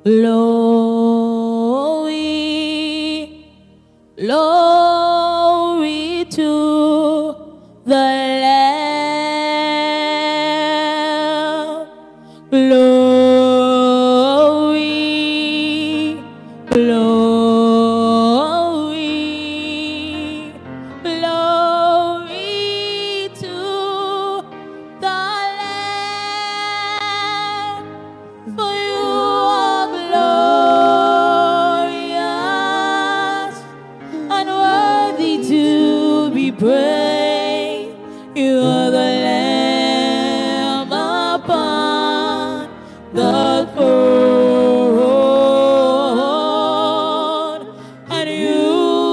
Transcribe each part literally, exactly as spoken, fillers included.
Glory, glory to the Lamb. Glory, glory, glory to the Lamb. For you are glorious and worthy to be praised. You are the Lamb upon the throne, and you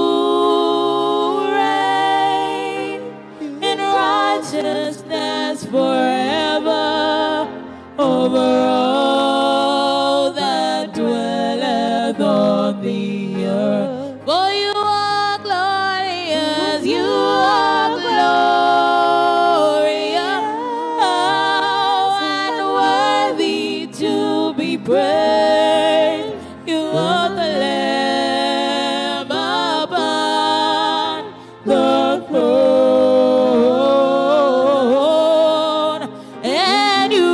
reign in righteousness forever over all that dwelleth on the earth. For you are glorious, you are glorious, oh, and worthy to be praised. You are the Lamb upon the throne, and you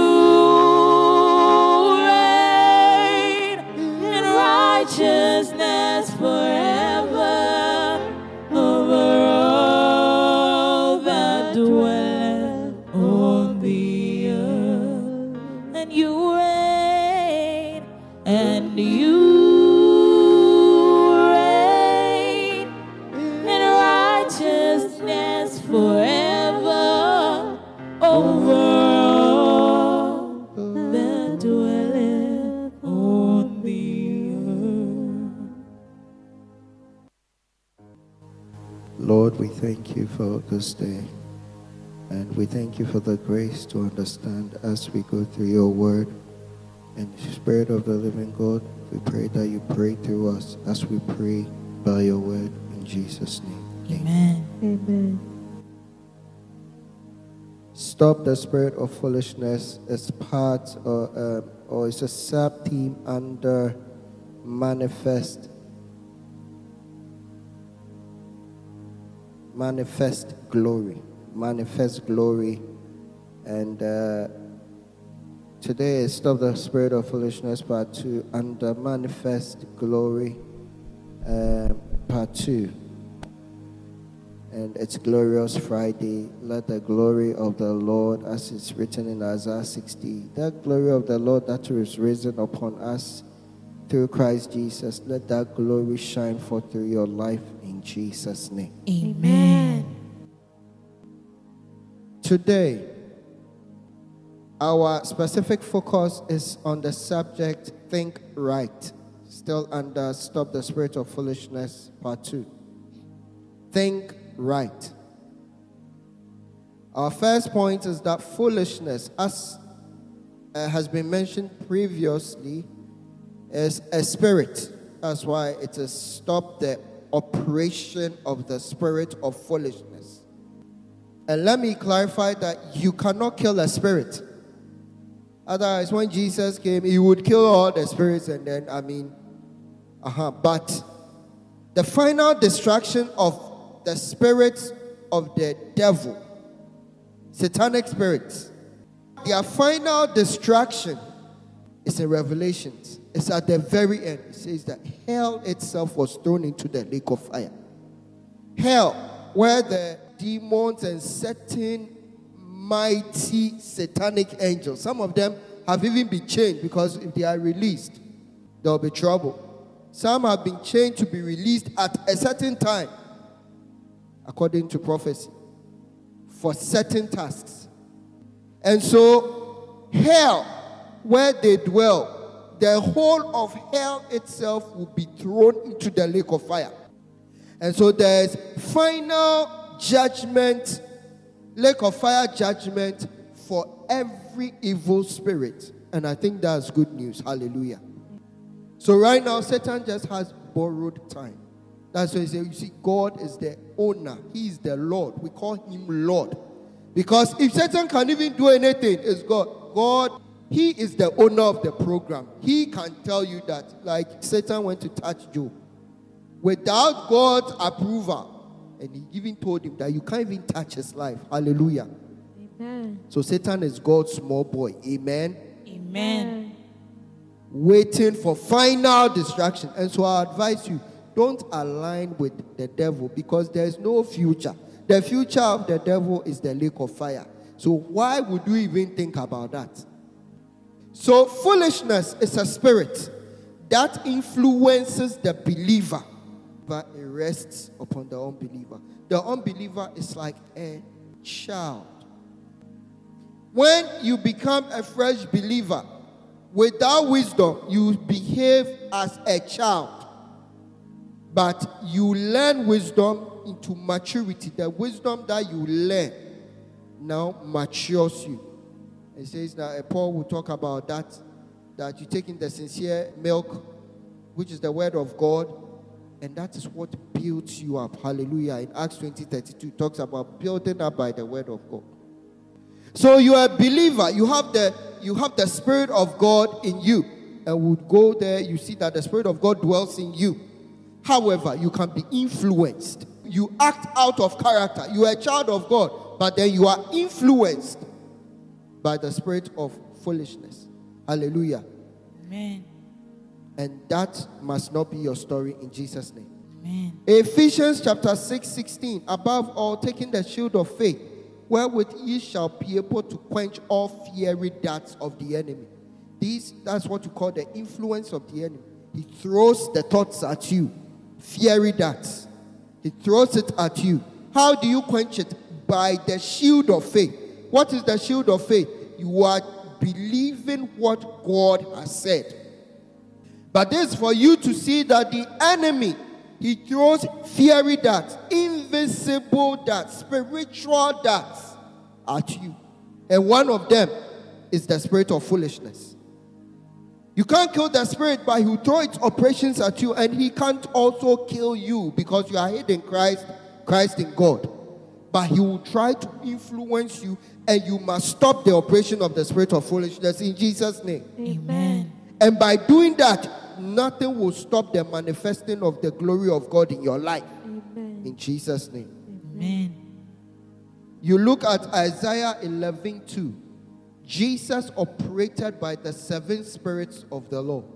reign in righteousness forever over all that dwell on the earth. And you reign, and you reign in righteousness forever over all that dwelleth on the earth. Lord, we thank you for this day, and we thank you for the grace to understand as we go through your word. And Spirit of the living God, we pray that you pray through us as we pray by your word in Jesus' name. Amen. Amen. Stop the spirit of foolishness is part or, um, or it's a sub-theme under manifest manifest glory manifest glory and uh, today is Stop the Spirit of Foolishness part two under manifest glory uh, part two. And it's Glorious Friday. Let the glory of the Lord, as it's written in Isaiah sixty, that glory of the Lord that is risen upon us through Christ Jesus, let that glory shine forth through your life in Jesus' name. Amen. Today, our specific focus is on the subject, Think Right, still under Stop the Spirit of Foolishness, part two. Think right. Our first point is that foolishness, as uh, has been mentioned previously, is a spirit. That's why it is stop the operation of the spirit of foolishness. And let me clarify that you cannot kill a spirit. Otherwise, when Jesus came, he would kill all the spirits, and then, I mean, uh-huh. But the final destruction of the spirits of the devil, satanic spirits, their final destruction is in Revelations. It's at the very end. It says that hell itself was thrown into the lake of fire. Hell, where the demons and certain mighty satanic angels, some of them have even been chained, because if they are released, there will be trouble. Some have been chained to be released at a certain time, according to prophecy, for certain tasks. And so, hell, where they dwell, the whole of hell itself will be thrown into the lake of fire. And so there's final judgment, lake of fire judgment for every evil spirit. And I think that's good news. Hallelujah. So right now, Satan just has borrowed time. That's why you say, you see, God is the owner. He is the Lord. We call him Lord. Because if Satan can even do anything, it's God. God He is the owner of the program. He can tell you that, like Satan went to touch Job without God's approval. And he even told him that you can't even touch his life. Hallelujah. Amen. So Satan is God's small boy. Amen. Amen. Waiting for final distraction. And so I advise you, don't align with the devil, because there is no future. The future of the devil is the lake of fire. So why would you even think about that? So foolishness is a spirit that influences the believer, but it rests upon the unbeliever. The unbeliever is like a child. When you become a fresh believer, without wisdom, you behave as a child. But you learn wisdom into maturity. The wisdom that you learn now matures you. It says that uh, Paul will talk about that, that you take in the sincere milk, which is the word of God, and that is what builds you up. Hallelujah. In Acts twenty thirty-two, it talks about building up by the word of God. So you are a believer. You have the you have the Spirit of God in you. And would go there, you see that the Spirit of God dwells in you. However, you can be influenced. You act out of character. You are a child of God, but then you are influenced by the spirit of foolishness. Hallelujah. Amen. And that must not be your story in Jesus' name. Amen. Ephesians chapter six, sixteen. Above all, taking the shield of faith, wherewith ye shall be able to quench all fiery darts of the enemy. These, that's what you call the influence of the enemy. He throws the thoughts at you. Fiery darts. He throws it at you. How do you quench it? By the shield of faith. What is the shield of faith? You are believing what God has said. But this is for you to see that the enemy, he throws fiery darts, invisible darts, spiritual darts at you. And one of them is the spirit of foolishness. You can't kill the spirit, but he will throw its operations at you, and he can't also kill you because you are hid in Christ, Christ in God. But he will try to influence you, and you must stop the operation of the spirit of foolishness in Jesus' name. Amen. And by doing that, nothing will stop the manifesting of the glory of God in your life. Amen. In Jesus' name. Amen. You look at Isaiah eleven two. Jesus operated by the seven spirits of the Lord.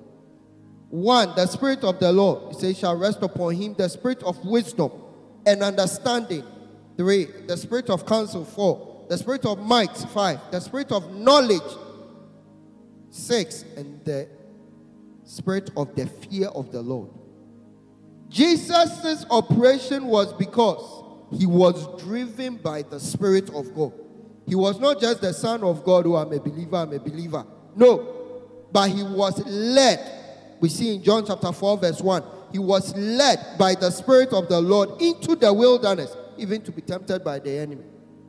One, the spirit of the Lord, he says, shall rest upon him, the spirit of wisdom and understanding. Three, the spirit of counsel. Four, the spirit of might. Five, the spirit of knowledge. Six, and the spirit of the fear of the Lord. Jesus' operation was because he was driven by the Spirit of God. He was not just the Son of God who, I'm a believer, I'm a believer. No, but he was led. We see in John chapter four verse one. He was led by the Spirit of the Lord into the wilderness, even to be tempted by the enemy.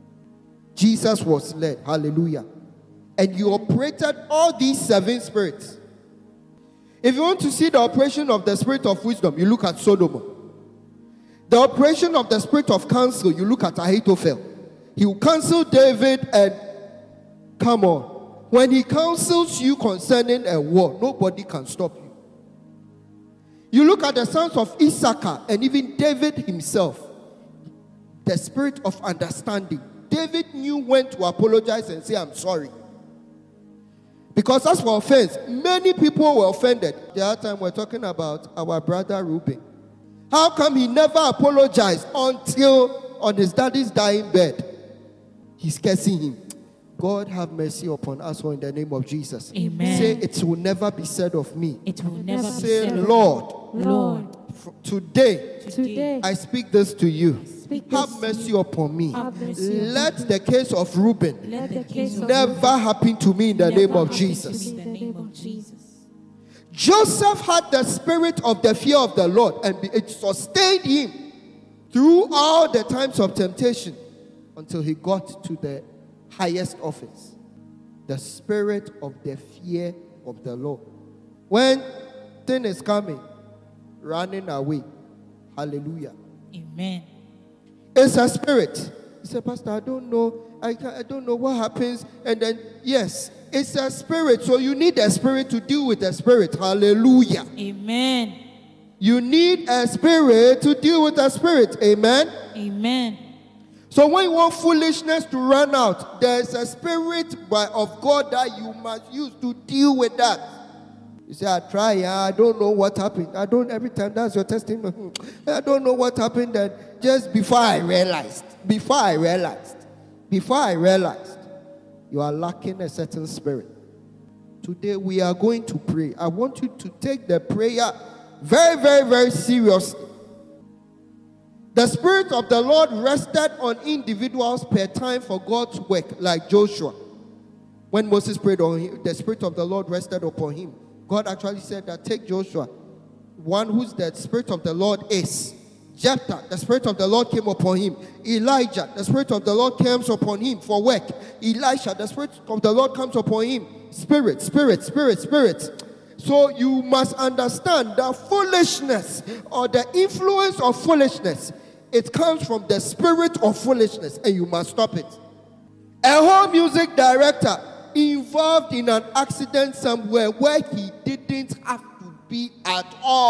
Jesus was led. Hallelujah. And he operated all these seven spirits. If you want to see the operation of the spirit of wisdom, you look at Solomon. The operation of the spirit of counsel, you look at Ahithophel. He will counsel David, and come on. When he counsels you concerning a war, nobody can stop you. You look at the sons of Issachar and even David himself. The spirit of understanding. David knew when to apologize and say, I'm sorry. Because as for offense, many people were offended. The other time we're talking about our brother Reuben. How come he never apologized until on his daddy's dying bed? He's cursing him. God have mercy upon us all in the name of Jesus. Amen. Say, it will never be said of me. It will never be Say, said of Lord, Lord, f- today today I speak this to you. speak this Have mercy upon me. Have mercy upon Let the case of Reuben let the case of never happen to me in the never name of happen to Jesus. me in the name of Jesus. Joseph had the spirit of the fear of the Lord, and it sustained him through all the times of temptation until he got to the highest office. The spirit of the fear of the Lord. When thing is coming, running away. Hallelujah. Amen. It's a spirit. He said, Pastor, I don't know. I, can, I don't know what happens. And then, yes, It's a spirit, so you need a spirit to deal with a spirit. Hallelujah. Amen. You need a spirit to deal with a spirit. Amen. Amen. So when you want foolishness to run out, there's a spirit by, of God that you must use to deal with that. You say, I try, yeah, I don't know what happened. I don't, every time that's your testimony. I don't know what happened. That just before I realized, before I realized, before I realized, you are lacking a certain spirit. Today we are going to pray. I want you to take the prayer very, very, very seriously. The Spirit of the Lord rested on individuals per time for God's work, like Joshua. When Moses prayed on him, the Spirit of the Lord rested upon him. God actually said that take Joshua, one whose the Spirit of the Lord is. Jephthah, the Spirit of the Lord came upon him. Elijah, the Spirit of the Lord comes upon him for work. Elisha, the Spirit of the Lord comes upon him. Spirit, spirit, spirit, spirit. So you must understand that foolishness or the influence of foolishness, it comes from the spirit of foolishness, and you must stop it. A whole music director involved in an accident somewhere where he didn't have to be at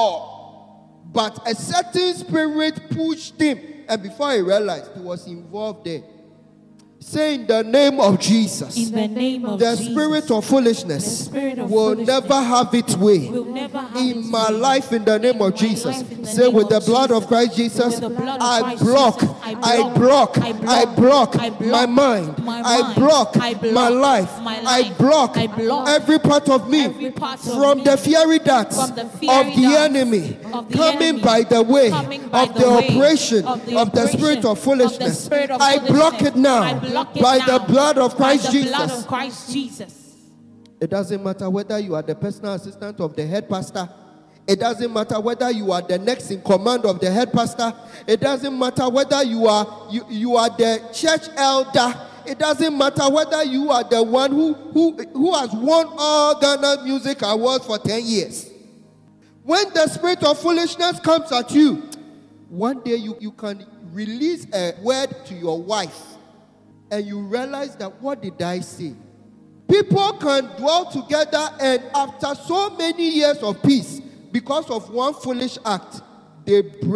all, but a certain spirit pushed him, and before he realized he was involved there. Say in the name of Jesus. In the name of the Jesus. Spirit of foolishness The spirit of will foolishness never have its way will never have in its my way. life in the name In of my Jesus. life in the Say name with the of blood of Jesus. Christ Jesus, With the blood of I Christ block, Jesus, I I block, block, I block, I block my mind, my I mind, block, I block my life, my I life, block, I block every part of me every part of from me the fiery darts from the of fiery the darts enemy of the coming enemy, by the way coming by of the the way operation of the of the spirit operation of foolishness. of the spirit of I block foolishness. it now I block it by now the blood of by Christ the Jesus. blood of Christ Jesus. It doesn't matter whether you are the personal assistant of the head pastor. It doesn't matter whether you are the next in command of the head pastor. It doesn't matter whether you are you, you are the church elder. It doesn't matter whether you are the one who, who, who has won all Ghana Music Awards for ten years. When the spirit of foolishness comes at you, one day you, you can release a word to your wife and you realize that, what did I say? People can dwell together, and after so many years of peace, because of one foolish act, they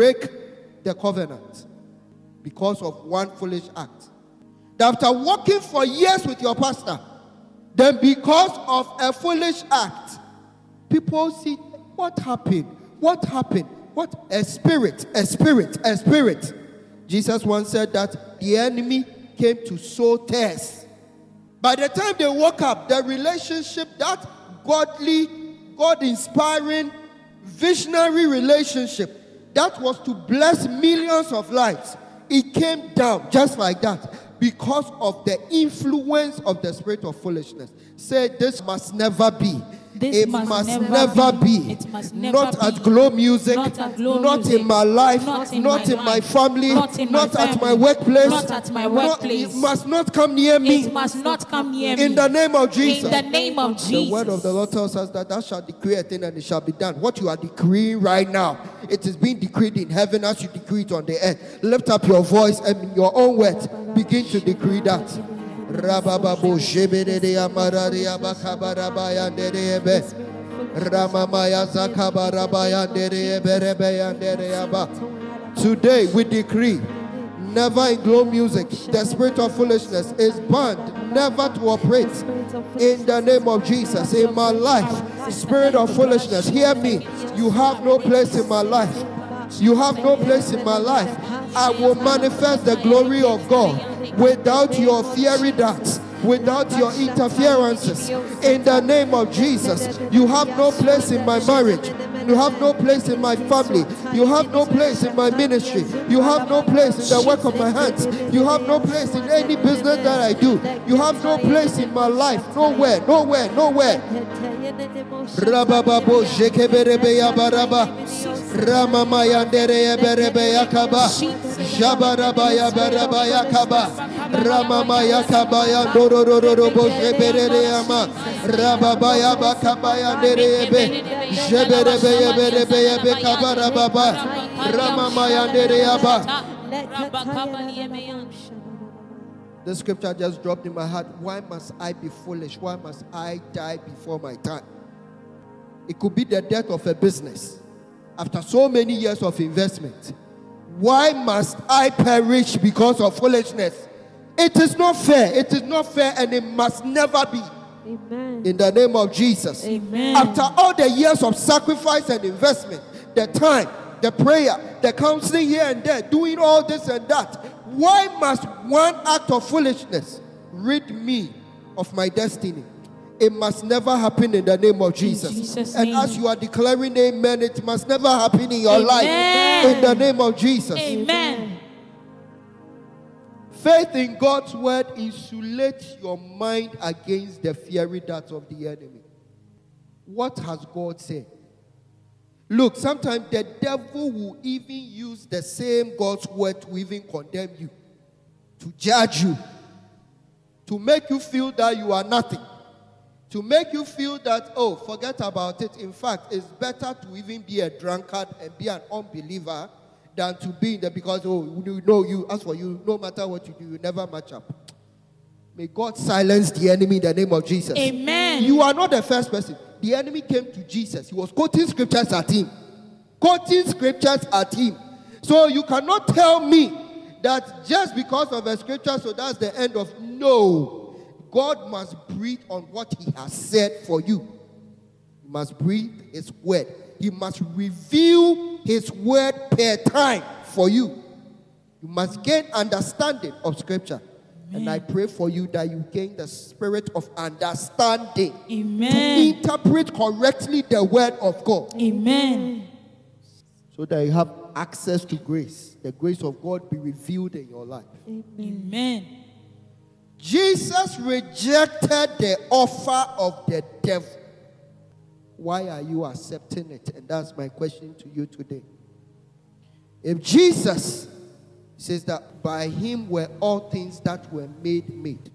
break the covenant. Because of one foolish act. After working for years with your pastor, then because of a foolish act, people see, what happened? What happened? What? A spirit, a spirit, a spirit. Jesus once said that the enemy came to sow tares. By the time they woke up, the relationship, that godly, God-inspiring, visionary relationship, that was to bless millions of lives, it came down just like that because of the influence of the spirit of foolishness. Say, this must never be. This it must must, never never be. be. It must never not be. at Glow Music, Not at Glow not Music. in my life, Not in not my in my life. family, Not in my not at my family. workplace. Not at my Not- workplace. it must not come near me. It must not come near me. In the name of Jesus. In the name of Jesus. The word of the Lord tells us that thou shalt decree a thing and it shall be done. What you are decreeing right now, it is being decreed in heaven as you decree it on the earth. Lift up your voice and in your own words begin to decree that. Rabababo shebede amararia bakabarabaya nderebe Ramamaya zakabarabaya nderebe rebaya ndereba. Today we decree, never in Glow Music, the spirit of foolishness is banned, never to operate. In the name of Jesus, in my life, spirit of foolishness, hear me. You have no place in my life. You have no place in my life. I will manifest the glory of God without your fiery darts, without your interferences. In the name of Jesus, you have no place in my marriage. You have no place in my family. You have no place in my ministry. You have no place in the work of my hands. You have no place in any business that I do. You have no place in my life. Nowhere, nowhere, nowhere. Rabababo jekeberebe ya baraba. Ramamaya ndere berebe yakaba. Jabaraba ya baraba yakaba. Ramamaya kabaya dorororobo jeberere yama. Rababaya bakabaya ndere be. Jeberebe yeberebe yebe kabara baba. Ramamaya ndere yaba. This scripture just dropped in my heart. Why must I be foolish? Why must I die before my time? It could be the death of a business. After so many years of investment, why must I perish because of foolishness? It is not fair. It is not fair, and it must never be. Amen. In the name of Jesus. Amen. After all the years of sacrifice and investment, the time, the prayer, the counseling here and there, doing all this and that, why must one act of foolishness rid me of my destiny? It must never happen in the name of Jesus. Jesus' and name. as you are declaring amen, it must never happen in your Amen. life. In the name of Jesus. Amen. Faith in God's word insulates your mind against the fiery darts of the enemy. What has God said? Look, sometimes the devil will even use the same God's word to even condemn you, to judge you, to make you feel that you are nothing, to make you feel that, oh, forget about it. In fact, it's better to even be a drunkard and be an unbeliever than to be in there because, oh, you know you, as for you, no matter what you do, you never match up. May God silence the enemy in the name of Jesus. Amen. You are not the first person. The enemy came to Jesus. He was quoting scriptures at him. Quoting scriptures at him. So you cannot tell me that just because of a scripture, so that's the end of, no. God must breathe on what he has said for you. He must breathe his word. He must reveal his word per time for you. You must gain understanding of scripture. Amen. And I pray for you that you gain the spirit of understanding. Amen. To interpret correctly the word of God. Amen. So that you have access to grace. The grace of God be revealed in your life. Amen. Jesus rejected the offer of the devil. Why are you accepting it? And that's my question to you today. If Jesus says that by him were all things that were made made.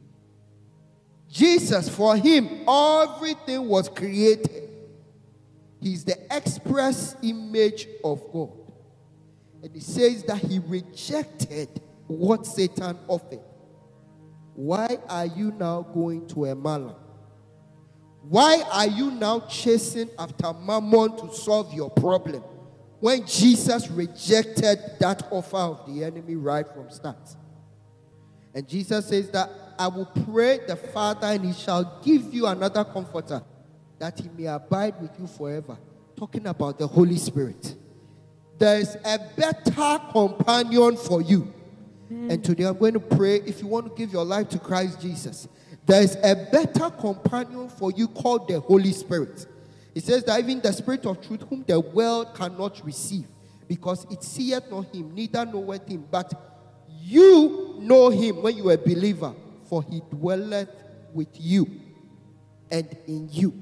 Jesus, for him, everything was created. He's the express image of God. And he says that he rejected what Satan offered. Why are you now going to a malam? Why are you now chasing after mammon to solve your problem when Jesus rejected that offer of the enemy right from start? And Jesus says that I will pray the Father and he shall give you another comforter that he may abide with you forever. Talking about the Holy Spirit. There is a better companion for you. And today I'm going to pray, if you want to give your life to Christ Jesus, there is a better companion for you called the Holy Spirit. It says that even the Spirit of truth, whom the world cannot receive, because it seeth not him, neither knoweth him, but you know him when you are a believer, for he dwelleth with you and in you.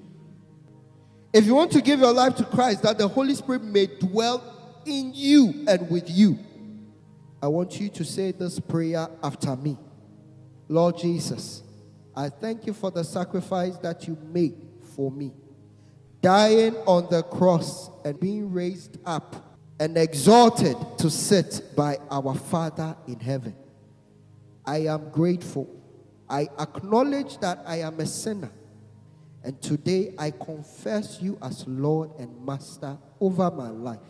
If you want to give your life to Christ, that the Holy Spirit may dwell in you and with you, I want you to say this prayer after me. Lord Jesus, I thank you for the sacrifice that you made for me. Dying on the cross and being raised up and exalted to sit by our Father in heaven. I am grateful. I acknowledge that I am a sinner. And today I confess you as Lord and Master over my life.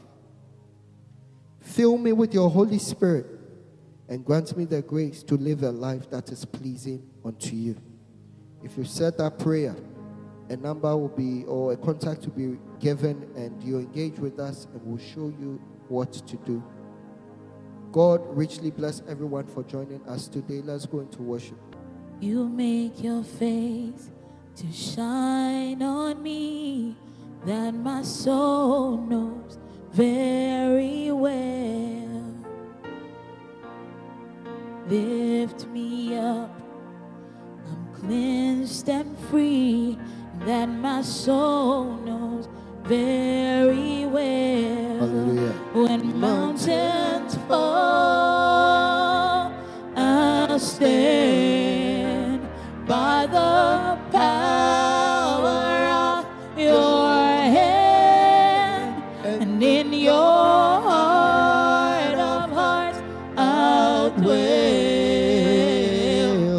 Fill me with your Holy Spirit and grant me the grace to live a life that is pleasing unto you. If you said that prayer, a number will be, or a contact will be given, and you engage with us and we'll show you what to do. God richly bless everyone for joining us today. Let's go into worship. You make your face to shine on me, that my soul knows very well. Lift me up, I'm cleansed and free, that my soul knows very well. Hallelujah. When mountains fall, I'll stand by the power of your hand, and in your heart of hearts I'll dwell.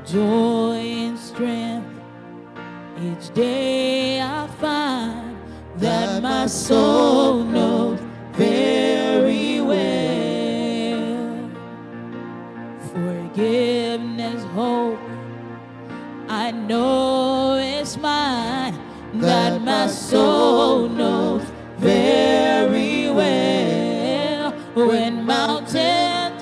joy and strength. Each day I find that my soul knows very well. Forgiveness, hope, I know it's mine, that my soul knows very well. When mountains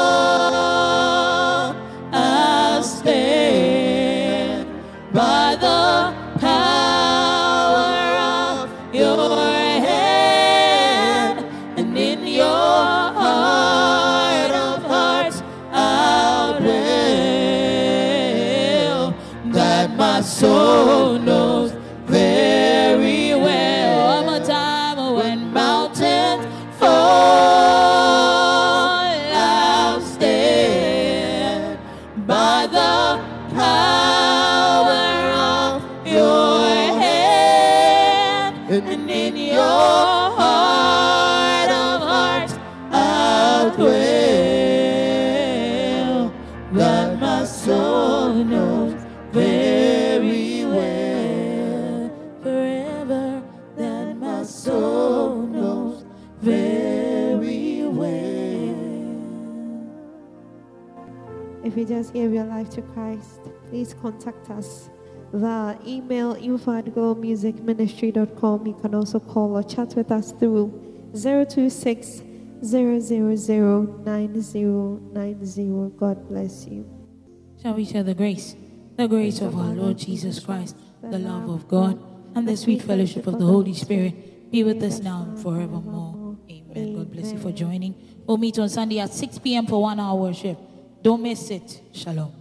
fall, I'll stand by the power of your hand, and in your heart of hearts I'll dwell, that my soul knows very well. One more time. When mountains fall, I'll stand by the power of your hand, and in your heart of hearts I'll dwell, that my soul knows very well. Forever, that my soul knows very well. If you just gave your life to Christ, please contact us via email info at go music ministry dot com. You can also call or chat with us through zero two six, zero zero zero, nine zero nine zero. God bless you. Shall we share the grace? The grace of our Lord Jesus Christ, the love of God, and the sweet fellowship of the Holy Spirit be with us now and forevermore. Amen. God bless you for joining. We'll meet on Sunday at six p.m. for one hour worship. Don't miss it. Shalom.